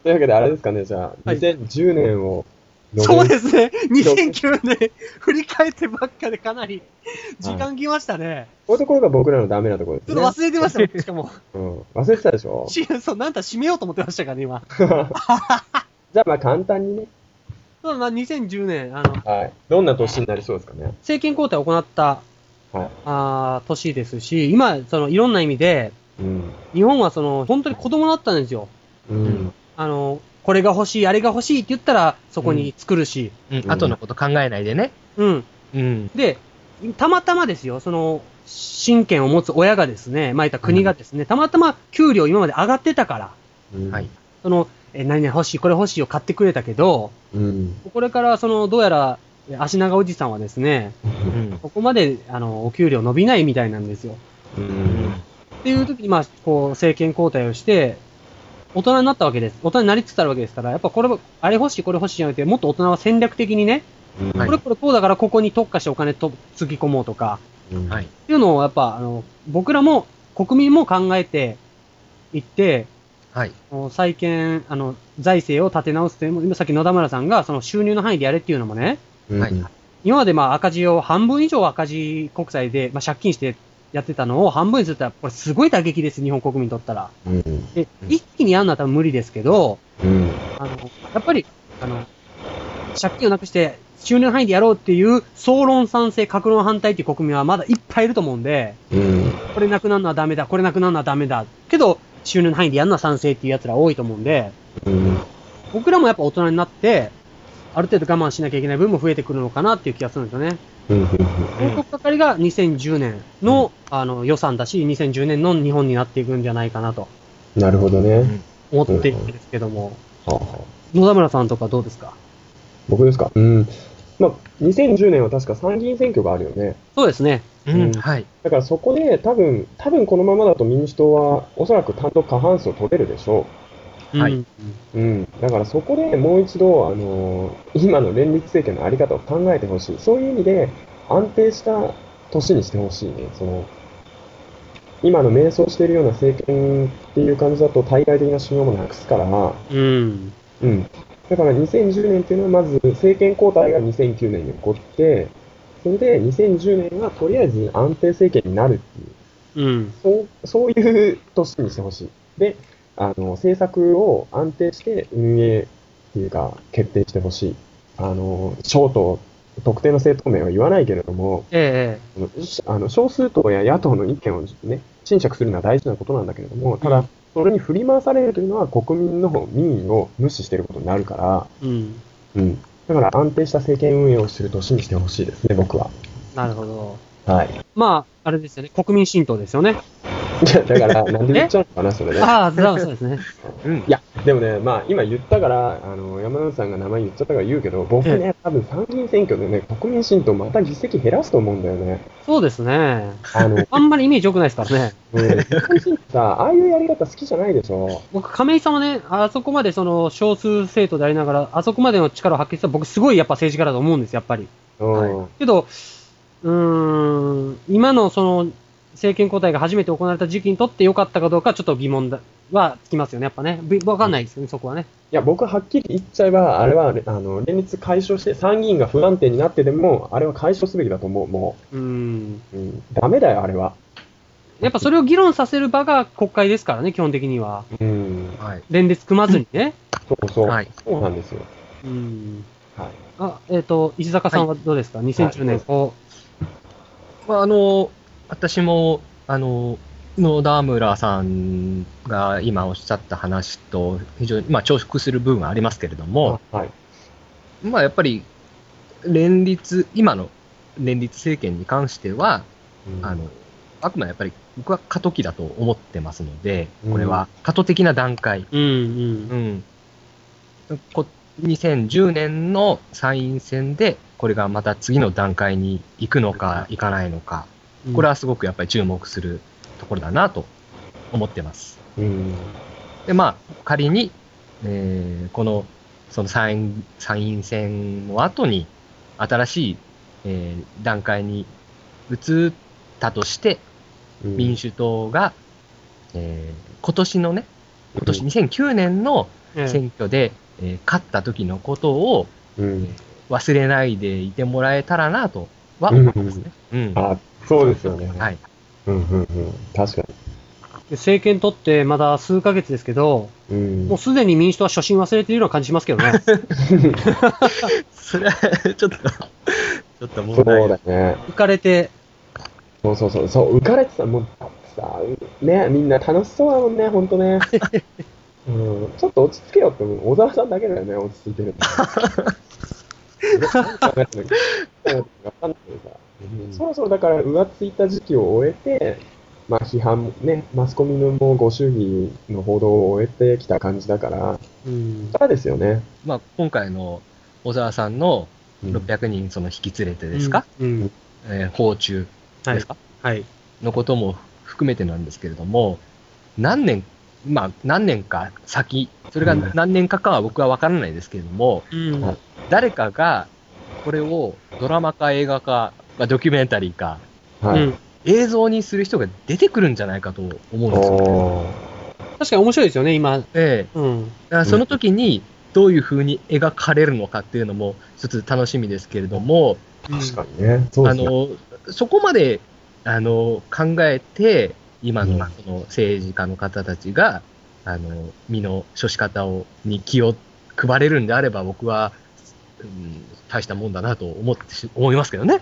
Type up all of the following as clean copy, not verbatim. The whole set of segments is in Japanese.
というわけであれですかね、じゃあ、 はい 2010年をそうですね。2009年、振り返ってばっかでかなり時間きましたね。 こういうところが僕らのダメなところですね。 ちょっと忘れてましたもん、しかも。 忘れてたでしょそう、なんか締めようと思ってましたからね、今。 じゃあまあ簡単にね。 まあ、2010年、 はい。どんな年になりそうですかね。 政権交代を行った、年ですし、今、いろんな意味で、日本は本当に子供だったんですよ。これが欲しい、あれが欲しいって言ったら、そこに作るし。 後のこと考えないでね。 で、たまたまですよ、親権を持つ親がですね、まあ、言った国がですね、たまたま給料今まで上がってたから、何々欲しい、これ欲しいを買ってくれたけど、これからどうやら、足長おじさんはですね、ここまで、お給料伸びないみたいなんですよ。っていう時に、まあ、政権交代をして、大人になったわけです。大人になりつつあるわけですから、やっぱこれ、あれ欲しい、これ欲しいじゃなくて、もっと大人は戦略的にね、これこうだからここに特化してお金とつぎ込もうとか、っていうのをやっぱ、僕らも、国民も考えていって、再建、財政を立て直すという、さっき野田村さんが収入の範囲でやれっていうのもね、今までまあ赤字を半分以上赤字国債で、まあ、借金してやってたのを半分にすると、これすごい打撃です、日本国民にとったら。で、一気にやんのは多分無理ですけど、やっぱり、借金をなくして収入の範囲でやろうっていう総論賛成、各論反対っていう国民はまだいっぱいいると思うんで、これなくなるのはダメだ、これなくなるのはダメだ。けど、収入の範囲でやるのは賛成っていう奴ら多いと思うんで、僕らもやっぱ大人になって、ある程度我慢しなきゃいけない分も増えてくるのかなっていう気がするんですよね。広告係が2010年の、予算だし、2010年の日本になっていくんじゃないかなと。 なるほどね。 思っているんですけども。野田村さんとかどうですか？ 僕ですか？まあ、2010年は確か参議院選挙があるよね。 そうですね。 だからそこで多分このままだと民主党はおそらく単独過半数を取れるでしょう。だからそこでもう一度、今の連立政権のあり方を考えてほしい。そういう意味で安定した年にしてほしいね。今の迷走しているような政権っていう感じだと対外的な信用もなくすから、だから2010年っていうのはまず政権交代が2009年に起こって、それで2010年はとりあえず安定政権になるっていう、そういう年にしてほしい。で、政策を安定して運営っていうか決定してほしい。小党、特定の政党名は言わないけれども、少数党や野党の意見をね、陳釈するのは大事なことなんだけれども、ただ、それに振り回されるというのは国民の民意を無視していることになるから、だから安定した政権運営をする年にしてほしいですね、僕は。 なるほど。 はい。 まあ、あれですよね、国民新党ですよね。 だから、なんで言っちゃうのかな、それね。 そうですね。 いや、でもね、まあ、今言ったから、山内さんが名前言っちゃったから言うけど、僕ね、多分参議院選挙でね、国民新党また議席減らすと思うんだよね。 そうですね。あんまりイメージ良くないですからね。 国民新党さ、ああいうやり方好きじゃないでしょ。 僕、亀井さんはね、あそこまで少数政党でありながら、あそこまでの力を発揮したら僕すごいやっぱ政治家だと思うんです、やっぱり。けど、今の政権交代が初めて行われた時期にとって良かったかどうかちょっと疑問はつきますよね、やっぱね。わかんないですよね、そこはね。 いや、僕はっきり言っちゃえば、あれは、連立解消して、参議院が不安定になってでも、あれは解消すべきだと思う、もう。ダメだよ、あれは。 やっぱそれを議論させる場が国会ですからね、基本的には。連立組まずにね。 そうなんですよ。 石坂さんはどうですか、2010年。 私も、野田村さんが今おっしゃった話と非常に、重複する部分はありますけれども、やっぱり今の連立政権に関しては、あくまでやっぱり僕は過渡期だと思ってますので、これは過渡的な段階。2010年の参院選で、これがまた次の段階に行くのか行かないのか、これはすごくやっぱり注目するところだなと思ってます。で、仮に、その参院選の後に新しい、段階に移ったとして、民主党が、今年のね、 今年2009年の選挙で、勝った時のことを、忘れないでいてもらえたらなとは思いますね。 あ、そうですよね。 はい。 確かに。 政権取ってまだ数ヶ月ですけど、もうすでに民主党は初心忘れているような感じしますけどね。 それはちょっと問題。 そうだね。 浮かれて。 そう、浮かれてた。もうさ、ね、みんな楽しそうだもんね、ほんとね。ちょっと落ち着けよって、小沢さんだけだよね、落ち着いてるの。わかんないけどさ、そろそろだから浮ついた時期を終えて、まあ批判ね、マスコミのもご祝儀の報道を終えてきた感じだから、からですよね。 まあ今回の小沢さんの600人その引き連れてですか、訪中ですか、のことも含めてなんですけれども、何年か先、それが何年かは僕は分からないですけれども、誰かがこれをドラマ化、映画化、ドキュメンタリー化、映像にする人が出てくるんじゃないかと思うんですよ。 確かに面白いですよね、今。 その時にどういう風に描かれるのかっていうのも一つ楽しみですけれども、 確かにね。 そこまで考えて、今のその政治家の方たちが、身の処し方に気を配れるんであれば、僕は、大したもんだなと思いますけどね。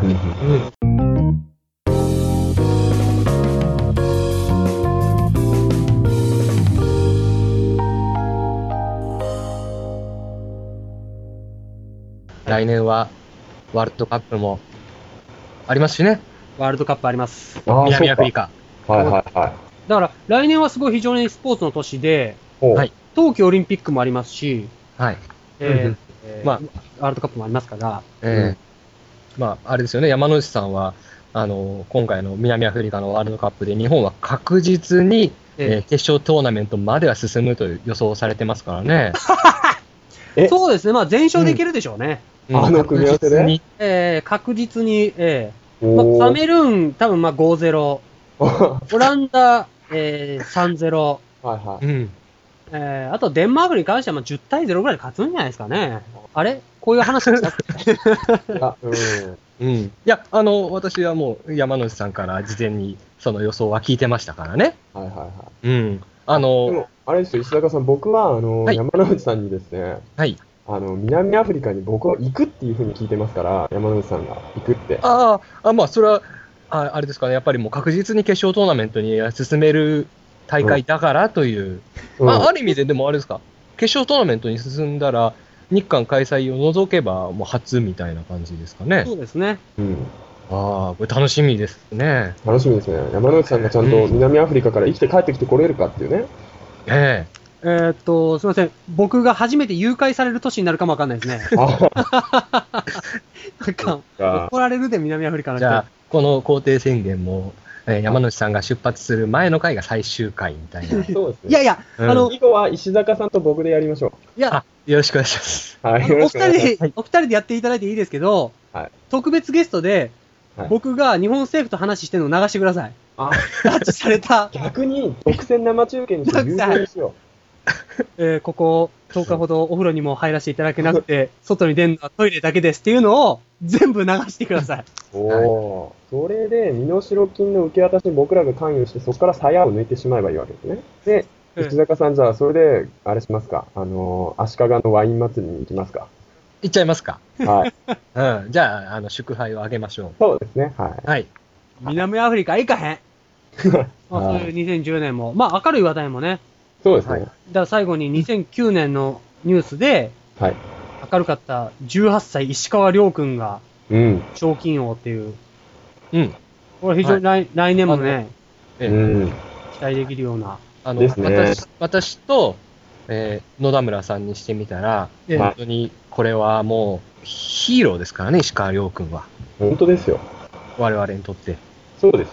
来年はワールドカップもありますしね。 ワールドカップあります。 南アフリカ。 だから来年はすごい非常にスポーツの年で、冬季オリンピックもありますし、ワールドカップもありますから。 あれですよね、山之内さんは今回の南アフリカのワールドカップで日本は確実に、決勝トーナメントまでは進むと予想されてますからね。 そうですね、まあ全勝できるでしょうね。 組み合わせで確実に、カメルーン、多分5-0。オランダ、3-0。あとデンマークに関しては10対0ぐらいで勝つんじゃないですかね。あれこういう話したっけいや、私はもう山之内さんから事前にその予想は聞いてましたからね。 でも、あれですよ、石坂さん、僕は、山之内さんにですね、南アフリカに僕は行くっていうふうに聞いてますから、山之内さんが行くって。 それは、あれですかね、やっぱりもう確実に決勝トーナメントに進める大会だからという、ある意味ででもあれですか、決勝トーナメントに進んだら、日韓開催を除けばもう初みたいな感じですかね。 そうですね。 これ楽しみですね。 楽しみですね。山之内さんがちゃんと南アフリカから生きて帰ってきてこれるかっていうね。 すみません。僕が初めて誘拐される年になるかもわかんないですね。怒られるで、南アフリカの人。 じゃあ、この肯定宣言も、山之内さんが出発する前の回が最終回みたいな。 そうですね。 いやいや、 以後は石坂さんと僕でやりましょう。 よろしくお願いします。 お二人でやっていただいていいですけど、特別ゲストで、僕が日本政府と話してるのを流してください。拉致された。 逆に独占生中継にして有効にしよう。ここ10日ほどお風呂にも入らせていただけなくて、外に出るのはトイレだけですっていうのを全部流してください。 それで身代金の受け渡しに僕らが関与して、そこから鞘を抜いてしまえばいいわけですね。で、石坂さん、じゃあそれで、あれしますか、足利のワイン祭りに行きますか。 行っちゃいますか。じゃあ、祝杯をあげましょう。 そうですね。 南アフリカ行かへん。そういう2010年も。明るい話題もね。 そうですね。 だから最後に2009年のニュースで、明るかった18歳石川遼君が、賞金王っていう。これ非常に来年もね、期待できるような。 私と、野田村さんにしてみたら、本当にこれはもうヒーローですからね、石川遼君は。 本当ですよ。 我々にとって。 そうです。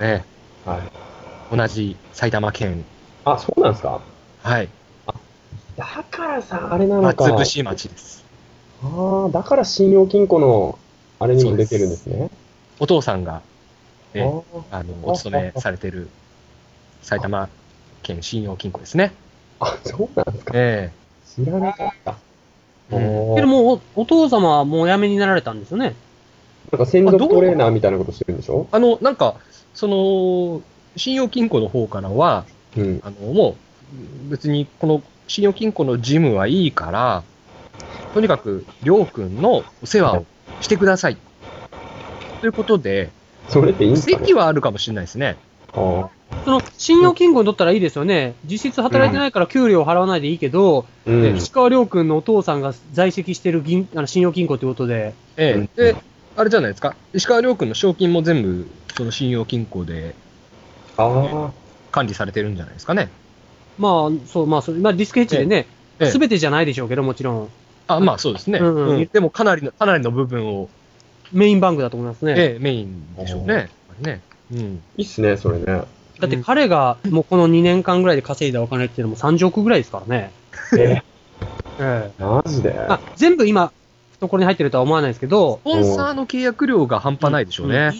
同じ埼玉県。 そうなんですか。だからさ、あれなのか。 松伏町です。 だから信用金庫のあれにも出てるんですね。 お父さんが、お勤めされてる埼玉県信用金庫ですね。 あ、そうなんですか。知らなかった。 けどもうお父様はもうお辞めになられたんですよね。 なんか専属トレーナーみたいなことしてるんでしょ？ なんか、信用金庫の方からは、もう、別にこの信用金庫の事務はいいから、とにかく、りょうくんのお世話をしてください。ということで、 それっていいんですかね？ 席はあるかもしれないですね。 信用金庫にとったらいいですよね。実質働いてないから給料を払わないでいいけど、石川亮君のお父さんが在籍してる信用金庫ということで。 で、あれじゃないですか。石川亮君の賞金も全部、その信用金庫で、管理されてるんじゃないですかね。 まあ、そう、まあ、リスクヘッジでね、すべてじゃないでしょうけど、もちろん。 まあそうですね。でもかなりの部分を。 メインバンクだと思いますね。 メインでしょうね。 いいっすね、それね。だって彼がもうこの2年間ぐらいで稼いだお金っていうのも30億ぐらいですからね。 マジで？ 全部今、懐に入ってるとは思わないですけど、 スポンサーの契約料が半端ないでしょうね。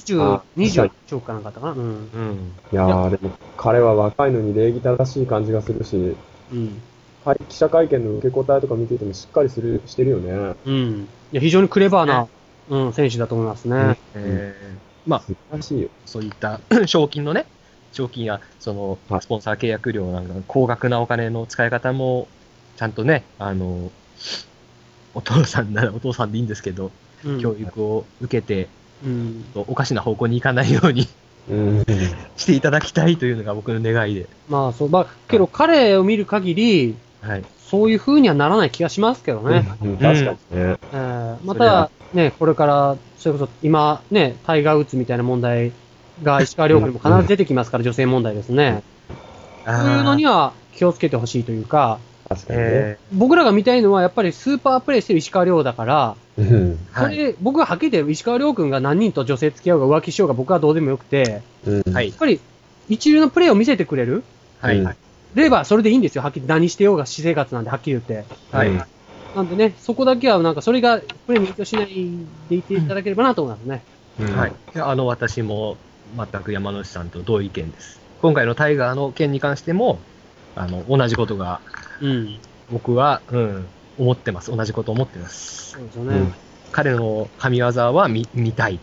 21億かなんかだったかな。 いやー、でも彼は若いのに礼儀正しい感じがするし、記者会見の受け答えとか見ていてもしっかりしてるよね。 いや非常にクレバーな、選手だと思いますね。 まあ、 素晴らしいよ。 そういった賞金や、その、スポンサー契約料なんか、高額なお金の使い方も、ちゃんとね、お父さんならお父さんでいいんですけど、教育を受けて、おかしな方向に行かないようにしていただきたいというのが僕の願いで。 けど彼を見る限り、そういう風にはならない気がしますけどね。 確かにね。 また、ね、これから、それこそ今ね、タイガー・ウッズみたいな問題が石川遼君にも必ず出てきますから、女性問題ですね。そういうのには気をつけてほしいというか、僕らが見たいのはやっぱりスーパープレイしてる石川遼だから、僕がはっきり言って石川遼君が何人と女性付き合うが浮気しようが僕はどうでもよくて、やっぱり一流のプレイを見せてくれる。でればそれでいいんですよ。はっきり何してようが私生活なんではっきり言って。なんでね、そこだけはなんかそれがプレイに影響しないでいていただければなと思いますね。 私も全く山之内さんと同意見です。今回のタイガーの件に関しても、同じことが、僕は、思ってます。同じこと思ってます。 そうですよね。 彼の神業は見たいと。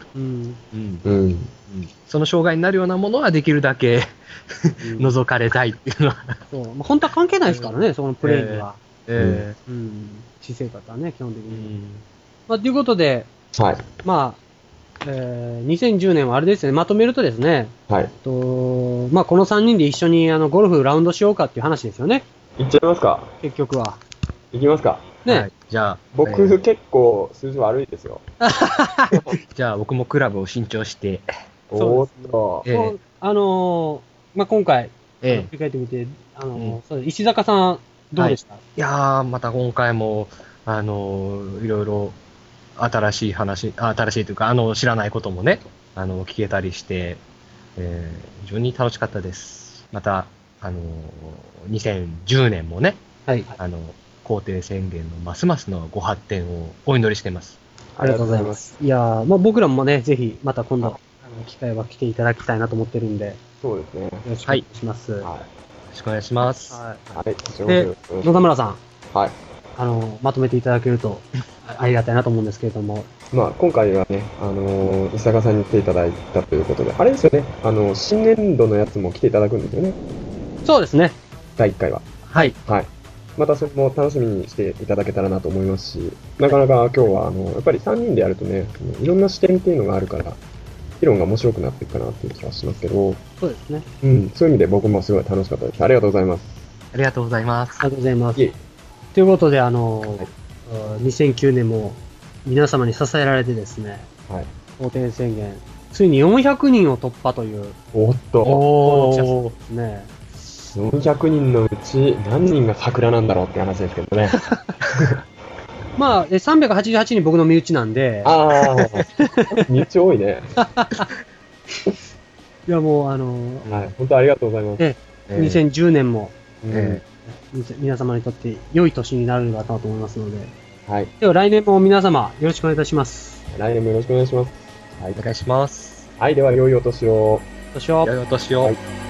その障害になるようなものはできるだけ覗かれたいっていうのは。 本当は関係ないですからね、そのプレイには。私生活はね、基本的に。ということで、2010年はあれですね、まとめるとですね、この3人で一緒にゴルフラウンドしようかっていう話ですよね。 行っちゃいますか？ 結局は。 行きますか？ ね。 じゃあ、 僕結構数字悪いですよ。 じゃあ僕もクラブを新調して。 おーっと。 今回、振り返ってみて、石坂さん、どうでした？ いやー、また今回も、いろいろ新しいというか、知らないこともね、聞けたりして、非常に楽しかったです。また、2010年もね、皇帝宣言のますますのご発展をお祈りしています。 ありがとうございます。いや僕らもね、ぜひ、また今度、機会は来ていただきたいなと思ってるんで。 そうですね。よろしくお願いします。 よろしくお願いします。 で、野田村さん。 はい。 まとめていただけるとありがたいなと思うんですけれども。 今回はね、石坂さんに来ていただいたということで、あれですよね、新年度のやつも来ていただくんですよね。 そうですね。 第1回は。またそれも楽しみにしていただけたらなと思いますし、なかなか今日は、やっぱり3人でやるとね、いろんな視点っていうのがあるから、議論が面白くなっていくかなっていう気がしますけど、 そうですね。 そういう意味で僕もすごい楽しかったです。ありがとうございます。 ありがとうございます。 ありがとうございます。ということで、2009年も皆様に支えられてですね、皇帝宣言、ついに400人を突破という。 おっと。 ですね。 400人のうち何人が桜なんだろうって話ですけどね。 388人僕の身内なんで。 身内多いね。 いやもう本当ありがとうございます。 2010年も、皆様にとって良い年になるのかなと思いますので。では来年も皆様よろしくお願いいたします。 来年もよろしくお願いします。 お願いします。 では良いお年を。 良いお年を。